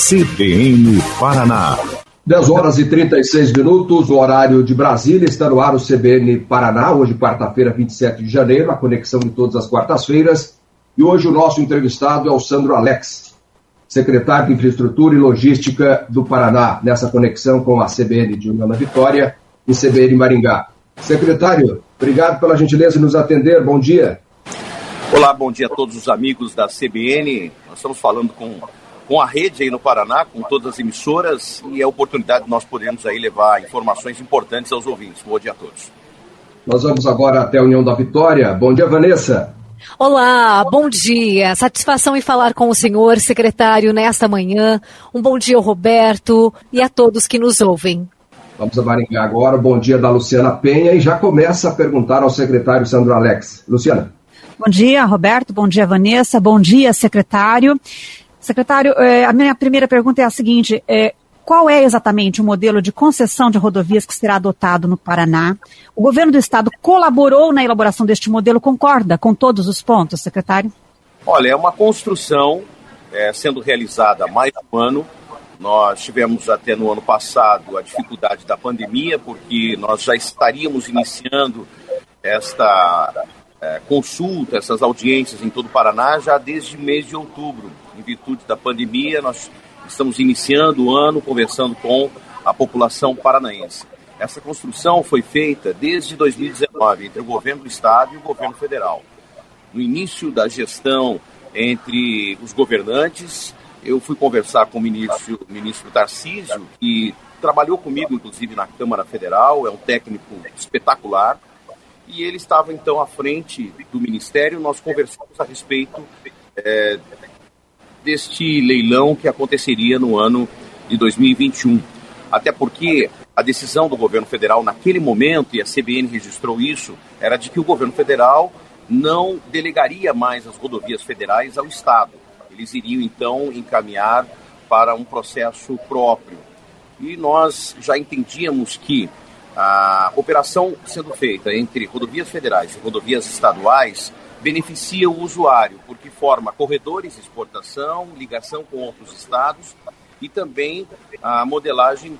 CBN Paraná. 10 horas e 36 minutos, o horário de Brasília, está no ar o CBN Paraná, hoje quarta-feira, 27 de janeiro, a conexão de todas as quartas-feiras. E hoje o nosso entrevistado é o Sandro Alex, secretário de Infraestrutura e Logística do Paraná, nessa conexão com a CBN de União da Vitória e CBN Maringá. Secretário, obrigado pela gentileza de nos atender, bom dia. Olá, bom dia a todos os amigos da CBN. Nós estamos falando com a rede aí no Paraná, com todas as emissoras, e é a oportunidade de nós podermos aí levar informações importantes aos ouvintes. Bom dia a todos. Nós vamos agora até a União da Vitória. Bom dia, Vanessa. Olá, bom dia. Satisfação em falar com o senhor secretário nesta manhã. Um bom dia ao Roberto e a todos que nos ouvem. Vamos a Maringá agora. Bom dia da Luciana Penha e já começa a perguntar ao secretário Sandro Alex. Luciana. Bom dia, Roberto. Bom dia, Vanessa. Bom dia, secretário. Secretário, a minha primeira pergunta é a seguinte, qual é exatamente o modelo de concessão de rodovias que será adotado no Paraná? O governo do estado colaborou na elaboração deste modelo, concorda com todos os pontos, secretário? Olha, é uma construção sendo realizada há mais de um ano. Nós tivemos até no ano passado a dificuldade da pandemia, porque nós já estaríamos iniciando esta consulta, essas audiências em todo o Paraná já desde o mês de outubro. Em virtude da pandemia, nós estamos iniciando o ano conversando com a população paranaense. Essa construção foi feita desde 2019 entre o governo do estado e o governo federal. No início da gestão entre os governantes, eu fui conversar com o ministro Tarcísio, que trabalhou comigo, inclusive, na Câmara Federal, é um técnico espetacular, e ele estava, então, à frente do Ministério. Nós conversamos a respeito deste leilão que aconteceria no ano de 2021. Até porque a decisão do governo federal naquele momento, e a CBN registrou isso, era de que o governo federal não delegaria mais as rodovias federais ao Estado. Eles iriam, então, encaminhar para um processo próprio. E nós já entendíamos que a operação sendo feita entre rodovias federais e rodovias estaduais beneficia o usuário, porque forma corredores de exportação, ligação com outros estados e também a modelagem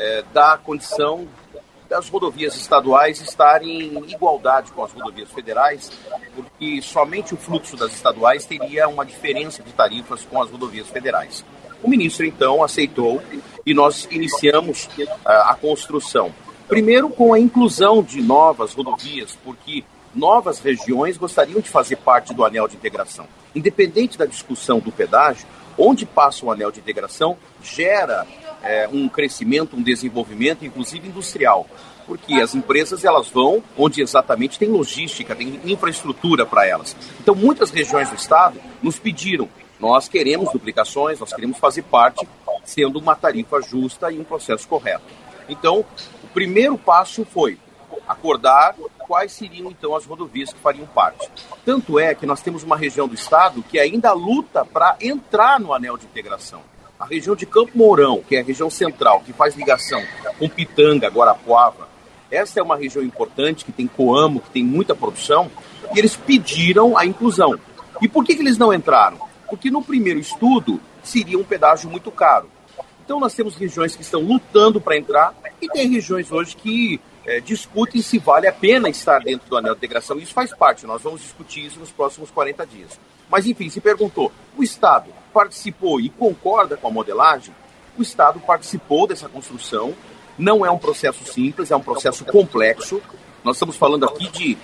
da condição das rodovias estaduais estarem em igualdade com as rodovias federais, porque somente o fluxo das estaduais teria uma diferença de tarifas com as rodovias federais. O ministro, então, aceitou e nós iniciamos a construção. Primeiro, com a inclusão de novas rodovias, porque novas regiões gostariam de fazer parte do anel de integração. Independente da discussão do pedágio, onde passa o anel de integração gera um crescimento, um desenvolvimento, inclusive industrial. Porque as empresas elas vão onde exatamente tem logística, tem infraestrutura para elas. Então, muitas regiões do estado nos pediram, nós queremos duplicações, nós queremos fazer parte, sendo uma tarifa justa e um processo correto. Então, o primeiro passo foi acordar quais seriam, então, as rodovias que fariam parte. Tanto é que nós temos uma região do estado que ainda luta para entrar no anel de integração. A região de Campo Mourão, que é a região central, que faz ligação com Pitanga, Guarapuava, essa é uma região importante, que tem Coamo, que tem muita produção, e eles pediram a inclusão. E por que eles não entraram? Porque no primeiro estudo seria um pedágio muito caro. Então nós temos regiões que estão lutando para entrar e tem regiões hoje que discutem se vale a pena estar dentro do anel de integração. Isso faz parte, nós vamos discutir isso nos próximos 40 dias. Mas enfim, se perguntou, o Estado participou e concorda com a modelagem? O Estado participou dessa construção, não é um processo simples, é um processo complexo. Nós estamos falando aqui de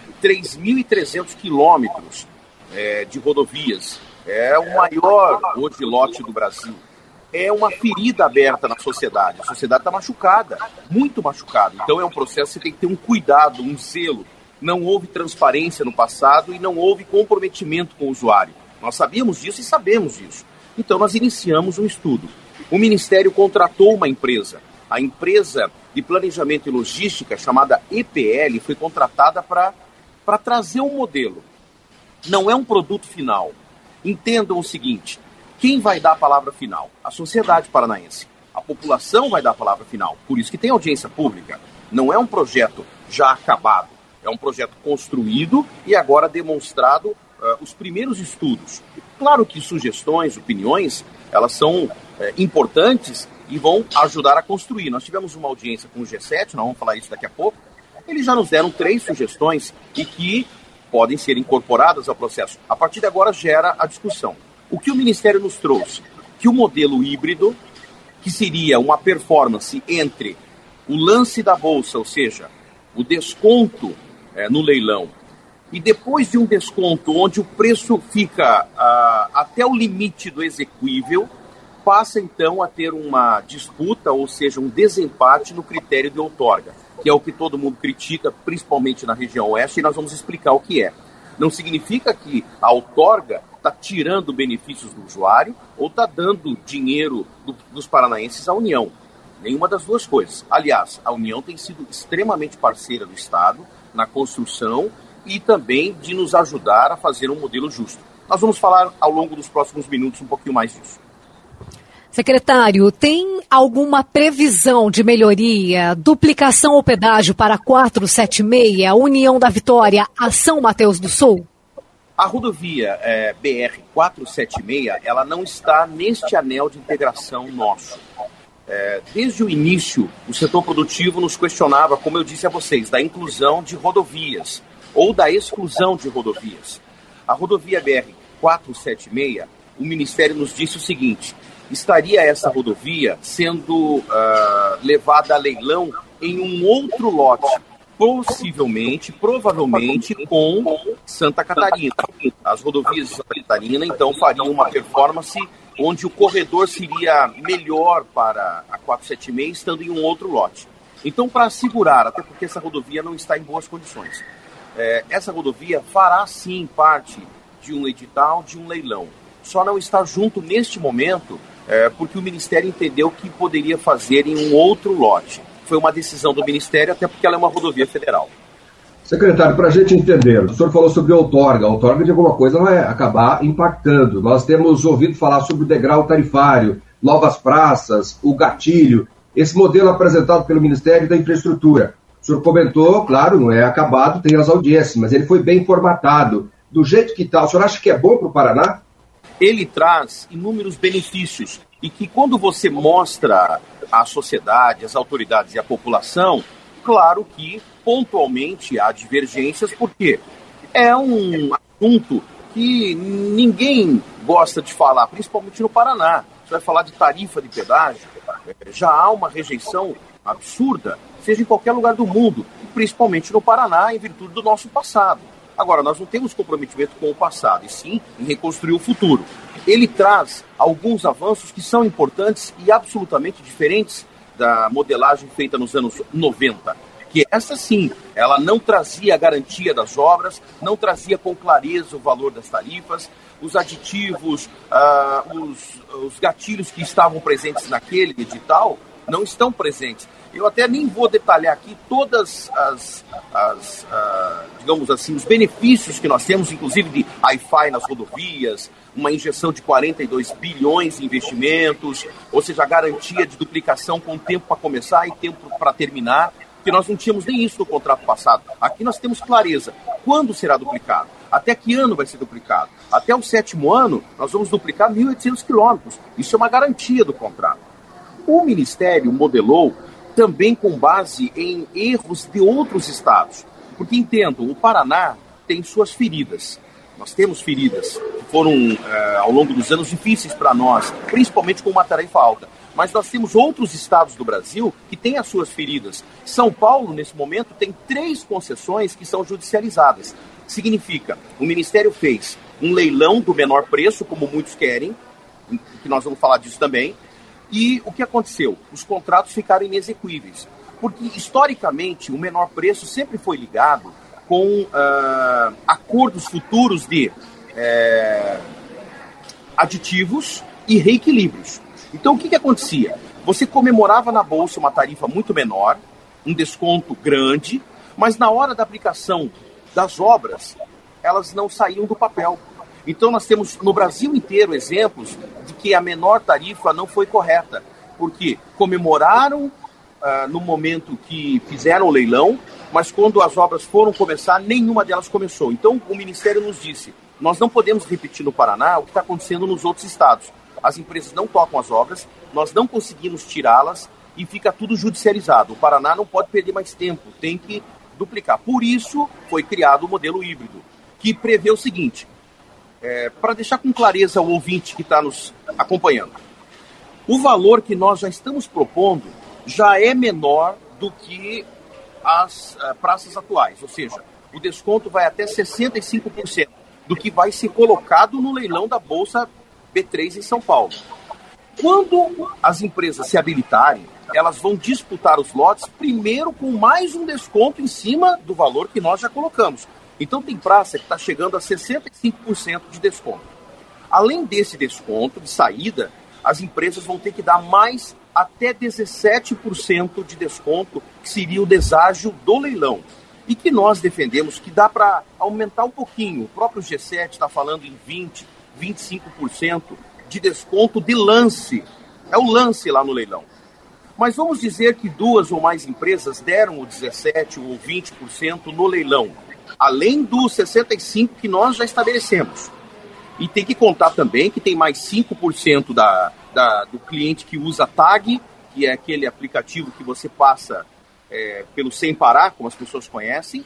3.300 quilômetros de rodovias. É o maior hoje lote do Brasil. É uma ferida aberta na sociedade. A sociedade está machucada, muito machucada. Então é um processo que você tem que ter um cuidado, um zelo. Não houve transparência no passado e não houve comprometimento com o usuário. Nós sabíamos disso e sabemos disso. Então nós iniciamos um estudo. O Ministério contratou uma empresa. A empresa de planejamento e logística, chamada EPL, foi contratada para trazer um modelo. Não é um produto final. Entendam o seguinte, quem vai dar a palavra final? A sociedade paranaense. A população vai dar a palavra final. Por isso que tem audiência pública. Não é um projeto já acabado. É um projeto construído e agora demonstrado os primeiros estudos. Claro que sugestões, opiniões, elas são importantes e vão ajudar a construir. Nós tivemos uma audiência com o G7, nós vamos falar isso daqui a pouco. Eles já nos deram 3 sugestões e que podem ser incorporadas ao processo. A partir de agora gera a discussão. O que o Ministério nos trouxe? Que o modelo híbrido, que seria uma performance entre o lance da bolsa, ou seja, o desconto no leilão, e depois de um desconto onde o preço fica até o limite do exequível, passa então a ter uma disputa, ou seja, um desempate no critério de outorga, que é o que todo mundo critica, principalmente na região oeste, e nós vamos explicar o que é. Não significa que a outorga está tirando benefícios do usuário ou está dando dinheiro dos paranaenses à União. Nenhuma das duas coisas. Aliás, a União tem sido extremamente parceira do Estado na construção e também de nos ajudar a fazer um modelo justo. Nós vamos falar ao longo dos próximos minutos um pouquinho mais disso. Secretário, tem alguma previsão de melhoria, duplicação ou pedágio para 476, União da Vitória a São Mateus do Sul? A rodovia BR-476, ela não está neste anel de integração nosso. Desde o início, o setor produtivo nos questionava, como eu disse a vocês, da inclusão de rodovias ou da exclusão de rodovias. A rodovia BR-476, o Ministério nos disse o seguinte: estaria essa rodovia sendo levada a leilão em um outro lote, provavelmente com Santa Catarina. As rodovias de Santa Catarina, então, fariam uma performance onde o corredor seria melhor para a 476, estando em um outro lote. Então, para assegurar, até porque essa rodovia não está em boas condições, essa rodovia fará, sim, parte de um edital, de um leilão. Só não está junto neste momento porque o Ministério entendeu que poderia fazer em um outro lote. Foi uma decisão do Ministério, até porque ela é uma rodovia federal. Secretário, para a gente entender, o senhor falou sobre a outorga. A outorga de alguma coisa vai acabar impactando. Nós temos ouvido falar sobre o degrau tarifário, novas praças, o gatilho, esse modelo apresentado pelo Ministério da Infraestrutura. O senhor comentou, claro, não é acabado, tem as audiências, mas ele foi bem formatado. Do jeito que está, o senhor acha que é bom para o Paraná? Ele traz inúmeros benefícios e que quando você mostra à sociedade, às autoridades e à população, claro que pontualmente há divergências, porque é um assunto que ninguém gosta de falar, principalmente no Paraná. Você vai falar de tarifa de pedágio, já há uma rejeição absurda, seja em qualquer lugar do mundo, principalmente no Paraná, em virtude do nosso passado. Agora, nós não temos comprometimento com o passado, e sim em reconstruir o futuro. Ele traz alguns avanços que são importantes e absolutamente diferentes da modelagem feita nos anos 90. Que essa sim, ela não trazia a garantia das obras, não trazia com clareza o valor das tarifas, os aditivos, os gatilhos que estavam presentes naquele edital não estão presentes. Eu até nem vou detalhar aqui todas digamos assim, os benefícios que nós temos, inclusive de Wi-Fi nas rodovias, uma injeção de 42 bilhões em investimentos, ou seja, a garantia de duplicação com tempo para começar e tempo para terminar, que nós não tínhamos nem isso no contrato passado. Aqui nós temos clareza. Quando será duplicado? Até que ano vai ser duplicado? Até o 7º ano, nós vamos duplicar 1.800 quilômetros. Isso é uma garantia do contrato. O Ministério modelou também com base em erros de outros estados. Porque, entendam, o Paraná tem suas feridas. Nós temos feridas que foram, ao longo dos anos, difíceis para nós, principalmente com uma tarifa alta. Mas nós temos outros estados do Brasil que têm as suas feridas. São Paulo, nesse momento, tem 3 concessões que são judicializadas. Significa, o Ministério fez um leilão do menor preço, como muitos querem, que nós vamos falar disso também. E o que aconteceu? Os contratos ficaram inexequíveis. Porque, historicamente, o menor preço sempre foi ligado com acordos futuros de aditivos e reequilíbrios. Então, o que acontecia? Você comemorava na Bolsa uma tarifa muito menor, um desconto grande, mas na hora da aplicação das obras, elas não saíam do papel. Então, nós temos no Brasil inteiro exemplos de que a menor tarifa não foi correta, porque comemoraram no momento que fizeram o leilão, mas quando as obras foram começar, nenhuma delas começou. Então, o Ministério nos disse, nós não podemos repetir no Paraná o que está acontecendo nos outros estados. as empresas não tocam as obras, nós não conseguimos tirá-las e fica tudo judicializado. O Paraná não pode perder mais tempo, tem que duplicar. Por isso foi criado o modelo híbrido, que prevê o seguinte, para deixar com clareza o ouvinte que está nos acompanhando. O valor que nós já estamos propondo já é menor do que as praças atuais, ou seja, o desconto vai até 65% do que vai ser colocado no leilão da Bolsa B3 em São Paulo. Quando as empresas se habilitarem, elas vão disputar os lotes primeiro com mais um desconto em cima do valor que nós já colocamos. Então tem praça que está chegando a 65% de desconto. Além desse desconto de saída, as empresas vão ter que dar mais até 17% de desconto, que seria o deságio do leilão. E que nós defendemos que dá para aumentar um pouquinho. O próprio G7 está falando em 20%, 25% de desconto de lance. É o lance lá no leilão. Mas vamos dizer que 2 ou mais empresas deram o 17% ou 20% no leilão, além dos 65% que nós já estabelecemos. E tem que contar também que tem mais 5% do cliente que usa TAG, que é aquele aplicativo que você passa pelo Sem Parar, como as pessoas conhecem,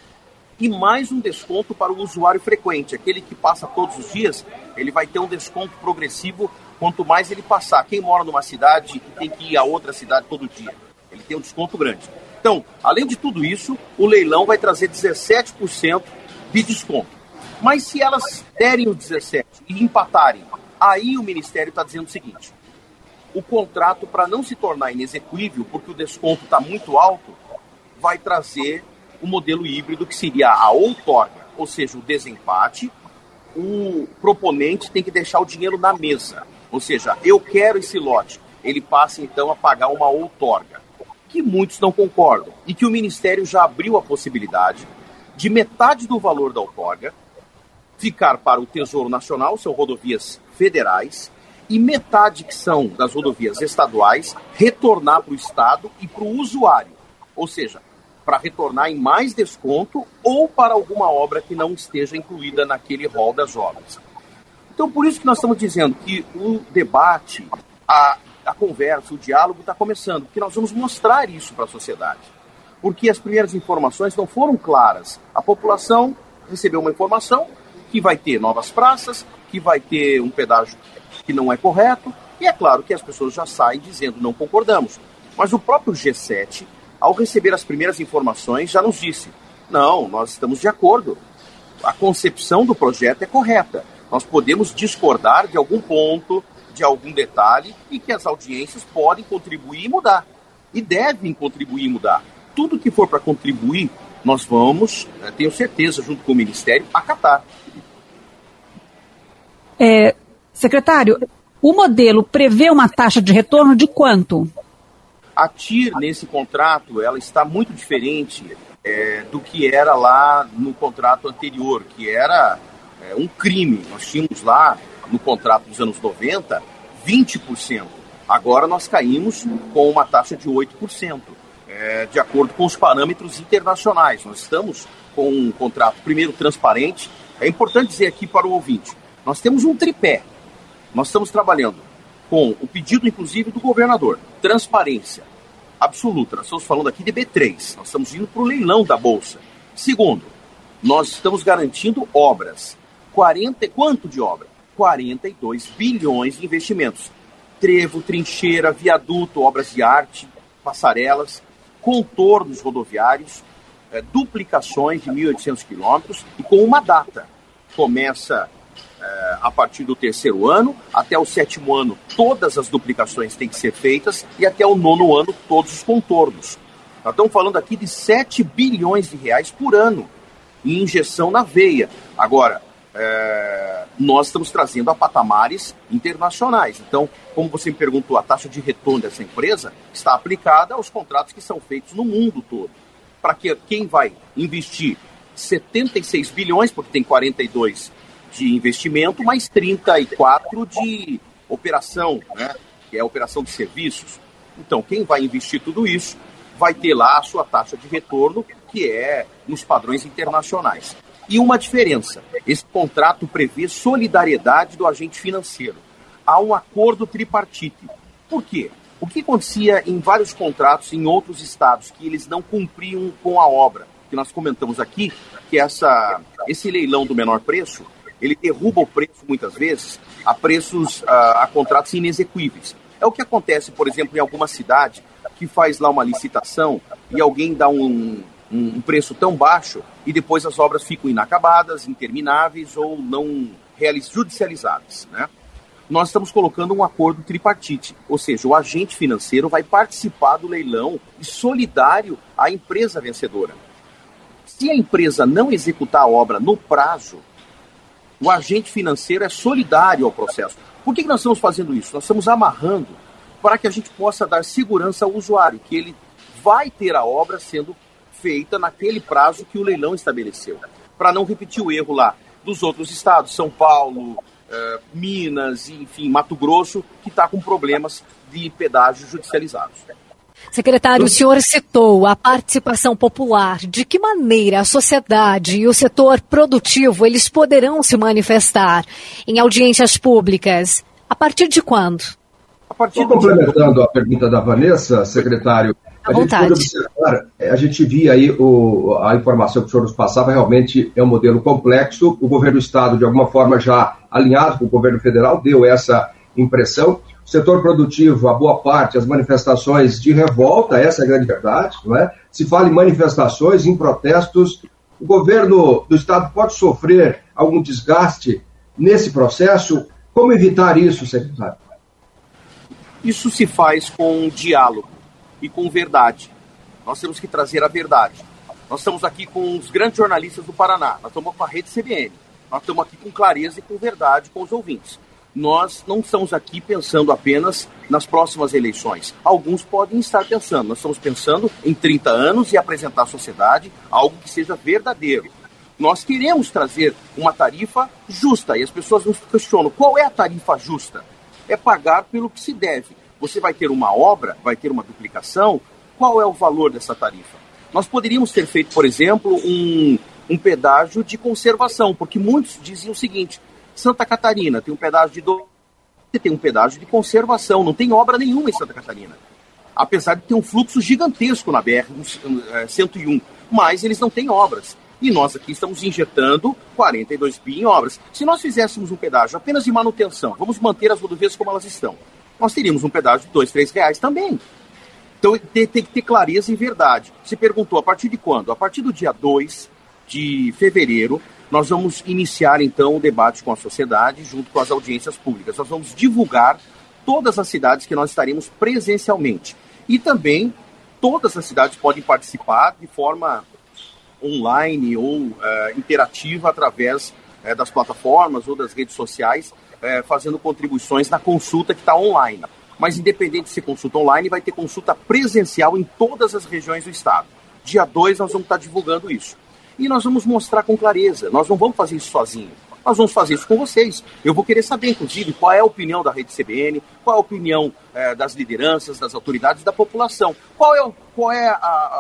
e mais um desconto para o usuário frequente. Aquele que passa todos os dias, ele vai ter um desconto progressivo quanto mais ele passar. Quem mora numa cidade e tem que ir a outra cidade todo dia, ele tem um desconto grande. Então, além de tudo isso, o leilão vai trazer 17% de desconto. Mas se elas derem o 17% e empatarem, aí o Ministério está dizendo o seguinte: o contrato, para não se tornar inexequível, porque o desconto está muito alto, vai trazer o modelo híbrido, que seria a outorga, ou seja, o desempate. O proponente tem que deixar o dinheiro na mesa, ou seja, eu quero esse lote, ele passa então a pagar uma outorga, que muitos não concordam, e que o Ministério já abriu a possibilidade de metade do valor da outorga ficar para o Tesouro Nacional, são rodovias federais, e metade, que são das rodovias estaduais, retornar para o Estado e para o usuário, ou seja, para retornar em mais desconto ou para alguma obra que não esteja incluída naquele rol das obras. Então, por isso que nós estamos dizendo que o debate, a conversa, o diálogo está começando, porque nós vamos mostrar isso para a sociedade. Porque as primeiras informações não foram claras. A população recebeu uma informação que vai ter novas praças, que vai ter um pedágio que não é correto, e é claro que as pessoas já saem dizendo não concordamos. Mas o próprio G7, ao receber as primeiras informações, já nos disse: não, nós estamos de acordo, a concepção do projeto é correta, nós podemos discordar de algum ponto, de algum detalhe, e que as audiências podem contribuir e mudar, e devem contribuir e mudar. Tudo que for para contribuir, nós vamos, tenho certeza, junto com o Ministério, acatar. Secretário, o modelo prevê uma taxa de retorno de quanto? A TIR, nesse contrato, ela está muito diferente do que era lá no contrato anterior, que era um crime. Nós tínhamos lá, no contrato dos anos 90, 20%. Agora nós caímos com uma taxa de 8%, de acordo com os parâmetros internacionais. Nós estamos com um contrato, primeiro, transparente. É importante dizer aqui para o ouvinte, nós temos um tripé. Nós estamos trabalhando com o pedido, inclusive, do governador. Transparência absoluta. Nós estamos falando aqui de B3. Nós estamos indo para o leilão da Bolsa. Segundo, nós estamos garantindo obras. Quanto de obra? 42 bilhões de investimentos. Trevo, trincheira, viaduto, obras de arte, passarelas, contornos rodoviários, duplicações de 1.800 quilômetros e com uma data. Começa a partir do 3º ano, até o 7º ano, todas as duplicações têm que ser feitas, e até o 9º ano, todos os contornos. Nós estamos falando aqui de 7 bilhões de reais por ano em injeção na veia. Agora, nós estamos trazendo a patamares internacionais. Então, como você me perguntou, a taxa de retorno dessa empresa está aplicada aos contratos que são feitos no mundo todo. Para que quem vai investir 76 bilhões, porque tem 42 de investimento, mais 34 de operação, né? Que é a operação de serviços. Então, quem vai investir tudo isso vai ter lá a sua taxa de retorno, que é nos padrões internacionais. E uma diferença, esse contrato prevê solidariedade do agente financeiro. há um acordo tripartite. Por quê? O que acontecia em vários contratos em outros estados, que eles não cumpriam com a obra, que nós comentamos aqui, que esse leilão do menor preço, ele derruba o preço, muitas vezes, a contratos inexequíveis. É o que acontece, por exemplo, em alguma cidade que faz lá uma licitação e alguém dá um preço tão baixo e depois as obras ficam inacabadas, intermináveis ou não judicializadas, né? Nós estamos colocando um acordo tripartite, ou seja, o agente financeiro vai participar do leilão e solidário à empresa vencedora. Se a empresa não executar a obra no prazo, o agente financeiro é solidário ao processo. Por que nós estamos fazendo isso? Nós estamos amarrando para que a gente possa dar segurança ao usuário, que ele vai ter a obra sendo feita naquele prazo que o leilão estabeleceu, para não repetir o erro lá dos outros estados, São Paulo, Minas, enfim, Mato Grosso, que está com problemas de pedágios judicializados. Secretário, o senhor citou a participação popular. De que maneira a sociedade e o setor produtivo eles poderão se manifestar em audiências públicas? A partir de quando? Complementando a pergunta da Vanessa, secretário, a gente via aí a informação que o senhor nos passava, realmente é um modelo complexo. O governo do estado, de alguma forma, já alinhado com o governo federal, deu essa impressão. O setor produtivo, a boa parte, as manifestações de revolta, essa é a grande verdade, não é? Se fala em manifestações, em protestos, o governo do estado pode sofrer algum desgaste nesse processo? Como evitar isso, secretário? Isso se faz com diálogo e com verdade. Nós temos que trazer a verdade. Nós estamos aqui com os grandes jornalistas do Paraná, nós estamos com a Rede CBN, nós estamos aqui com clareza e com verdade com os ouvintes. Nós não estamos aqui pensando apenas nas próximas eleições. Alguns podem estar pensando. Nós estamos pensando em 30 anos e apresentar à sociedade algo que seja verdadeiro. Nós queremos trazer uma tarifa justa e as pessoas nos questionam qual é a tarifa justa. É pagar pelo que se deve. Você vai ter uma obra, vai ter uma duplicação, qual é o valor dessa tarifa? Nós poderíamos ter feito, por exemplo, um pedágio de conservação, porque muitos diziam o seguinte: Santa Catarina tem um pedágio tem um pedágio de conservação, não tem obra nenhuma em Santa Catarina. Apesar de ter um fluxo gigantesco na BR-101, mas eles não têm obras. E nós aqui estamos injetando 42 bi em obras. Se nós fizéssemos um pedágio apenas de manutenção, vamos manter as rodovias como elas estão, nós teríamos um pedágio de R$2, R$3 também. Então tem que ter clareza e verdade. Você perguntou a partir de quando? A partir do dia 2 de fevereiro, nós vamos iniciar, então, o debate com a sociedade, junto com as audiências públicas. Nós vamos divulgar todas as cidades que nós estaremos presencialmente. E também, todas as cidades podem participar de forma online ou interativa através das plataformas ou das redes sociais, fazendo contribuições na consulta que está online. Mas, independente de ser consulta online, vai ter consulta presencial em todas as regiões do estado. Dia 2, nós vamos estar divulgando isso. E nós vamos mostrar com clareza. Nós não vamos fazer isso sozinhos. Nós vamos fazer isso com vocês. Eu vou querer saber, inclusive, qual é a opinião da Rede CBN, qual é a opinião das lideranças, das autoridades, da população. Qual é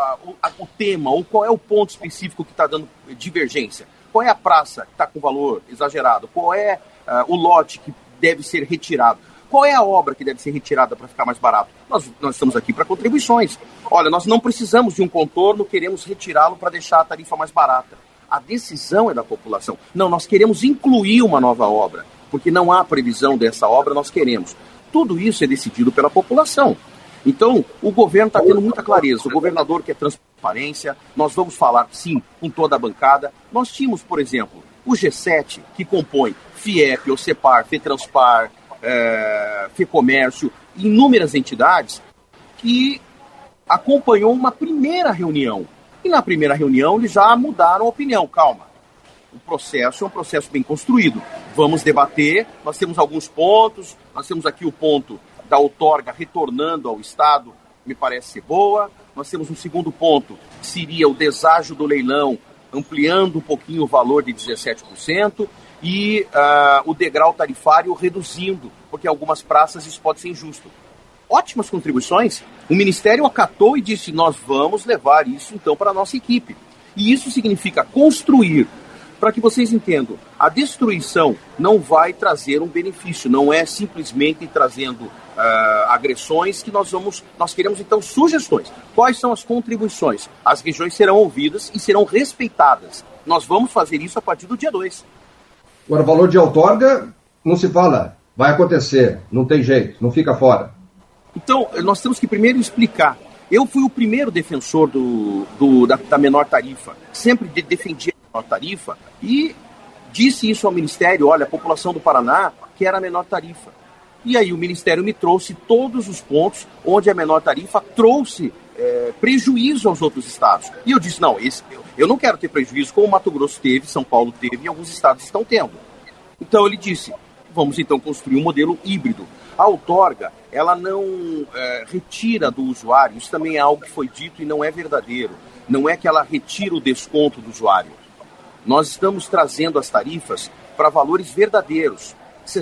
o tema ou qual é o ponto específico que está dando divergência? Qual é a praça que está com valor exagerado? Qual é o lote que deve ser retirado? Qual é a obra que deve ser retirada para ficar mais barato? Nós estamos aqui para contribuições. Olha, nós não precisamos de um contorno, queremos retirá-lo para deixar a tarifa mais barata. A decisão é da população. Não, nós queremos incluir uma nova obra, porque não há previsão dessa obra, nós queremos. Tudo isso é decidido pela população. Então, o governo está tendo muita clareza. O governador quer transparência, nós vamos falar, sim, com toda a bancada. Nós tínhamos, por exemplo, o G7, que compõe FIEP, OCEPAR, FETranspar, FEComércio, inúmeras entidades, que acompanhou uma primeira reunião. E na primeira reunião eles já mudaram a opinião. Calma, o processo é um processo bem construído. Vamos debater, nós temos alguns pontos, nós temos aqui o ponto da outorga retornando ao Estado, me parece ser boa. Nós temos um segundo ponto, que seria o deságio do leilão, ampliando um pouquinho o valor de 17%, e o degrau tarifário reduzindo, porque algumas praças isso pode ser injusto. Ótimas contribuições. O Ministério acatou e disse: nós vamos levar isso então para a nossa equipe. E isso significa construir para que vocês entendam, a destruição não vai trazer um benefício, não é simplesmente trazendo agressões que nós queremos, então, sugestões. Quais são as contribuições? As regiões serão ouvidas e serão respeitadas. Nós vamos fazer isso a partir do dia 2. Agora, o valor de outorga não se fala, vai acontecer, não tem jeito, não fica fora. Então, nós temos que primeiro explicar. Eu fui o primeiro defensor da menor tarifa, sempre defendi a menor tarifa e disse isso ao Ministério, olha, a população do Paraná quer a menor tarifa. E aí o Ministério me trouxe todos os pontos onde a menor tarifa trouxe prejuízo aos outros estados. E eu disse, não, eu não quero ter prejuízo como Mato Grosso teve, São Paulo teve e alguns estados estão tendo. Então ele disse, vamos então construir um modelo híbrido. A outorga, ela não retira do usuário, isso também é algo que foi dito e não é verdadeiro. Não é que ela retira o desconto do usuário. Nós estamos trazendo as tarifas para valores verdadeiros.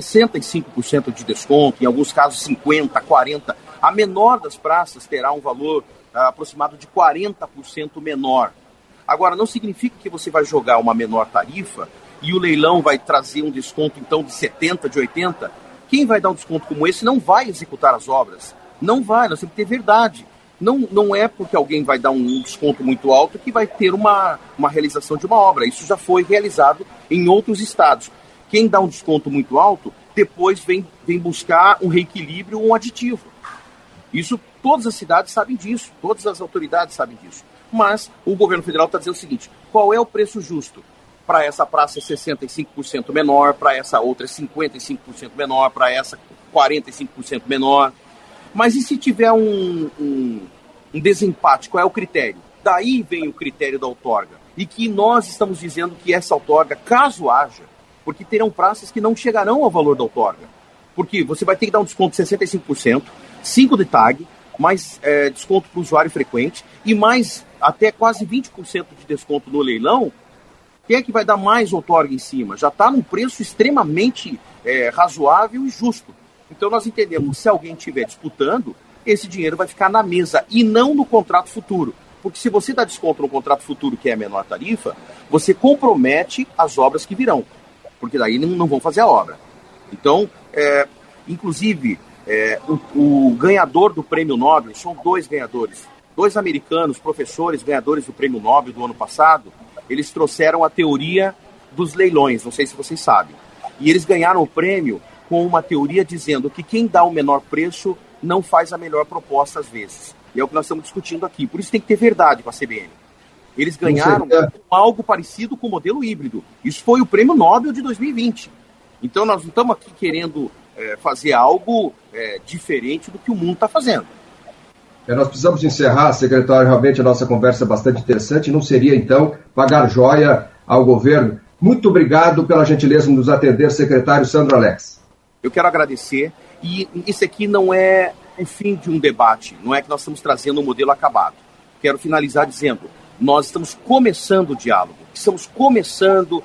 65% de desconto, em alguns casos 50%, 40%. A menor das praças terá um valor aproximado de 40% menor. Agora, não significa que você vai jogar uma menor tarifa e o leilão vai trazer um desconto, então, de 70%, de 80%. Quem vai dar um desconto como esse não vai executar as obras. Não vai, nós temos que ter verdade. Não é porque alguém vai dar um desconto muito alto que vai ter uma realização de uma obra. Isso já foi realizado em outros estados. Quem dá um desconto muito alto, depois vem buscar um reequilíbrio, um aditivo. Isso, todas as cidades sabem disso, todas as autoridades sabem disso. Mas o governo federal está dizendo o seguinte, qual é o preço justo? Para essa praça é 65% menor, para essa outra é 55% menor, para essa 45% menor. Mas e se tiver um desempate, qual é o critério? Daí vem o critério da outorga. E que nós estamos dizendo que essa outorga, caso haja, porque terão praças que não chegarão ao valor da outorga. Porque você vai ter que dar um desconto de 65%, 5% de tag, mais desconto para o usuário frequente e mais até quase 20% de desconto no leilão. Quem é que vai dar mais outorga em cima? Já está num preço extremamente razoável e justo. Então nós entendemos que se alguém estiver disputando, esse dinheiro vai ficar na mesa e não no contrato futuro. Porque se você dá desconto no contrato futuro, que é a menor tarifa, você compromete as obras que virão. Porque daí não vão fazer a obra. Então, inclusive, o ganhador do Prêmio Nobel, são 2 ganhadores, 2 americanos, professores, ganhadores do Prêmio Nobel do ano passado, eles trouxeram a teoria dos leilões, não sei se vocês sabem. E eles ganharam o prêmio com uma teoria dizendo que quem dá o menor preço não faz a melhor proposta às vezes. E é o que nós estamos discutindo aqui. Por isso tem que ter verdade para a CBN. Eles ganharam algo parecido com o modelo híbrido. Isso foi o Prêmio Nobel de 2020. Então nós não estamos aqui querendo fazer algo diferente do que o mundo está fazendo. Nós precisamos encerrar, secretário, realmente a nossa conversa é bastante interessante. Não seria, então, pagar joia ao governo. Muito obrigado pela gentileza de nos atender, secretário Sandro Alex. Eu quero agradecer. E isso aqui não é o fim de um debate, não é que nós estamos trazendo um modelo acabado. Quero finalizar dizendo, nós estamos começando o diálogo, estamos começando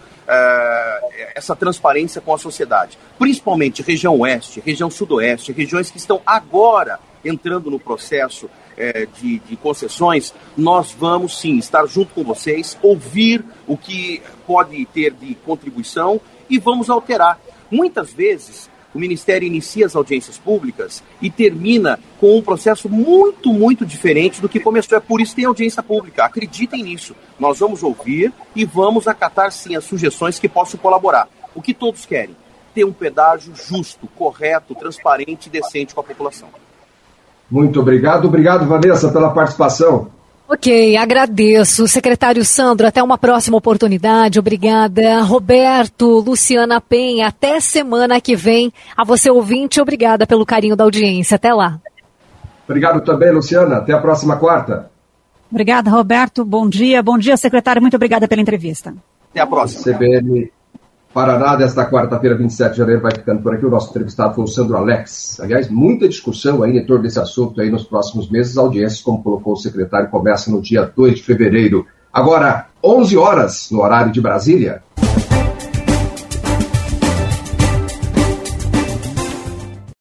essa transparência com a sociedade, principalmente região oeste, região sudoeste, regiões que estão agora entrando no processo de concessões. Nós vamos sim estar junto com vocês, ouvir o que pode ter de contribuição e vamos alterar. Muitas vezes o Ministério inicia as audiências públicas e termina com um processo muito, muito diferente do que começou. É por isso que tem audiência pública. Acreditem nisso. Nós vamos ouvir e vamos acatar, sim, as sugestões que possam colaborar. O que todos querem? Ter um pedágio justo, correto, transparente e decente com a população. Muito obrigado. Obrigado, Vanessa, pela participação. Ok, agradeço. Secretário Sandro, até uma próxima oportunidade. Obrigada. Roberto, Luciana Penha, até semana que vem. A você, ouvinte, obrigada pelo carinho da audiência. Até lá. Obrigado também, Luciana. Até a próxima quarta. Obrigada, Roberto. Bom dia. Bom dia, secretário. Muito obrigada pela entrevista. Até a próxima. CBN Paraná, desta quarta-feira, 27 de janeiro, vai ficando por aqui. O nosso entrevistado foi o Sandro Alex. Aliás, muita discussão aí em torno desse assunto aí nos próximos meses. Audiências, como colocou o secretário, começa no dia 2 de fevereiro. Agora, 11 horas, no horário de Brasília.